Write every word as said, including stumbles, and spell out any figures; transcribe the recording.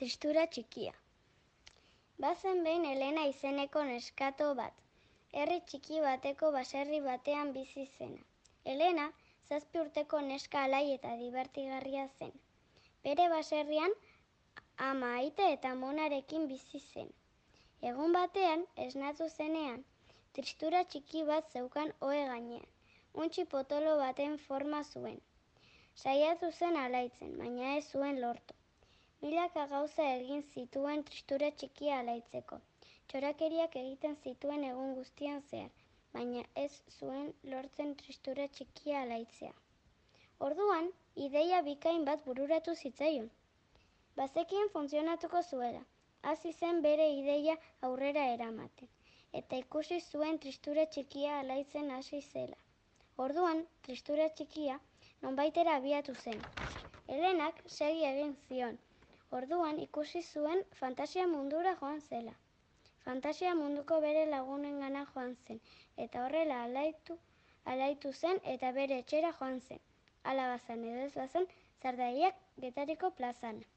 Tristura txikia. Bazen behin Elena izeneko neskato bat. Herri txiki bateko baserri batean bizi zena. Elena zazpi urteko neska alai eta dibertigarria zen. Bere baserrian ama, aita eta amonarekin bizi zen. Egun batean, esnatu zenean, tristura txiki bat zeukan ohe gainean. Untxi potolo baten forma zuen. Saiatu zen alaitzen, baina ez zuen lortu. Milaka gauza egin zituen tristura txikia alaitzeko. Txorakeriak egiten zituen egun guztian zehar, baina ez zuen lortzen tristura txikia alaitzea. Orduan, ideia bikain bat bururatu zitzaion. Bazekien funtzionatuko zuela. Hasi zen bere ideia aurrera eramaten, eta ikusi zuen tristura txikia alaitzen hasi zela. Orduan, tristura txikia nonbaitera abiatu zen. Elenak segi egin zion. Orduan ikusi zuen fantasia mundura joan zela. Fantasia munduko bere lagunengana joan zen, eta horrela alaitu, alaitu zen eta bere etxera joan zen. Hala bazan edo ez bazan, Zardariak Getariko plazan.